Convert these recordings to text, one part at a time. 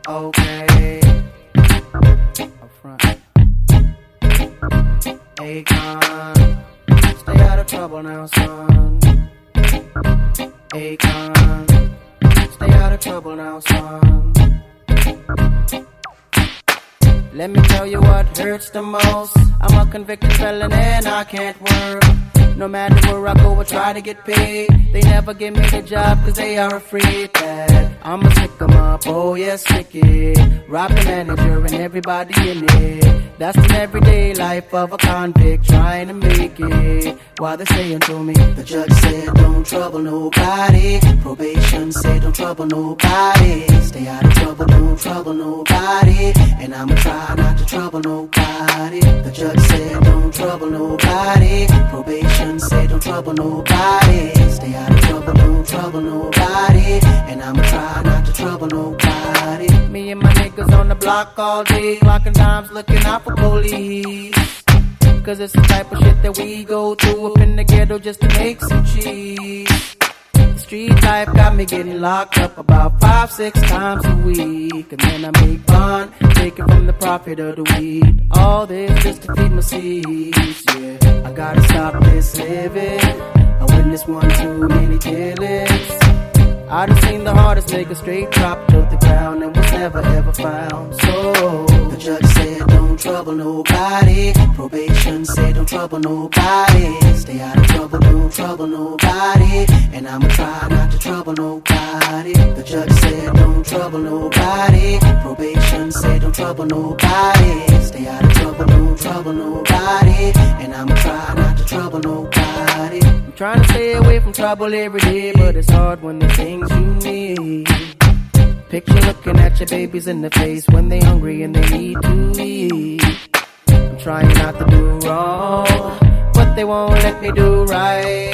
Okay. Up front. Akon. Stay out of trouble now, son. Akon. Stay out of trouble now, son. Let me tell you what hurts the most. I'm a convicted felon and I can't work. No matter where I go, I try to get paid. They never give me the job cause they are afraid that I'ma stick 'em up, oh yes, stick it. Rob the manager and everybody in it. That's an everyday life of a convict trying to make it. While they're saying to me, the judge said don't trouble nobody. Probation said don't trouble nobody. Stay out of trouble, don't trouble nobody. And I'ma try not to trouble nobody. The judge said don't trouble nobody. Probation said don't trouble nobody. Stay out of trouble, don't trouble nobody. And I'ma try not to trouble nobody. Me and my niggas on the block all day, clocking times, looking out for police. Cause it's the type of shit that we go through up in the ghetto just to make some cheese. The street life got me getting locked up about 5-6 times a week. And then I make fun, take it from the profit of the weed. All this just to feed my seeds, yeah. I gotta stop this living. I witnessed one too many killings. I done seen the hardest nigga straight drop to the ground and was never ever found. So the judge said don't trouble nobody. Probation said don't trouble nobody. Stay out of trouble, don't trouble nobody. And I'ma try not to trouble nobody. The judge said don't trouble nobody. Probation said don't trouble nobody. Stay out of trouble, don't trouble nobody. And I'ma try not to trouble nobody. I'm trying to stay away from trouble every day, but it's hard when the things you need. Picture looking at your babies in the face when they hungry and they need to eat. I'm trying not to do wrong, but they won't let me do right.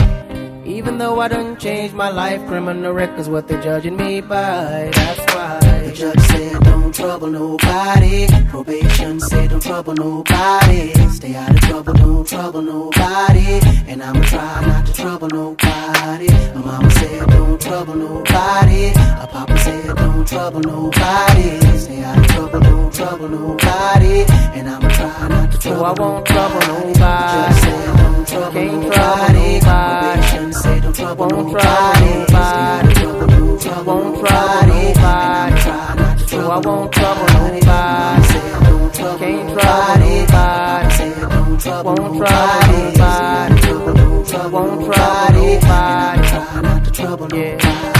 Even though I done changed my life, criminal record's what they're judging me by. That's why the judge said don't trouble nobody. Probation said don't trouble nobody. Stay out of trouble, don't trouble nobody. And I'ma try not to trouble nobody. My mama said don't trouble nobody. My papa said don't trouble nobody. Stay out of trouble, don't trouble nobody. And I'ma try not to trouble nobody. So I won't trouble nobody. The judge said don't trouble Can't nobody. Probation say don't trouble won't nobody. Trouble nobody. Won't trouble Won't nobody. trouble nobody. Try not to So I trouble won't trouble nobody. nobody. Say don't trouble Can't trouble nobody. nobody. Say don't trouble Won't nobody. trouble nobody. Don't trouble Won't trouble nobody. nobody. And I try not to trouble Yeah. nobody.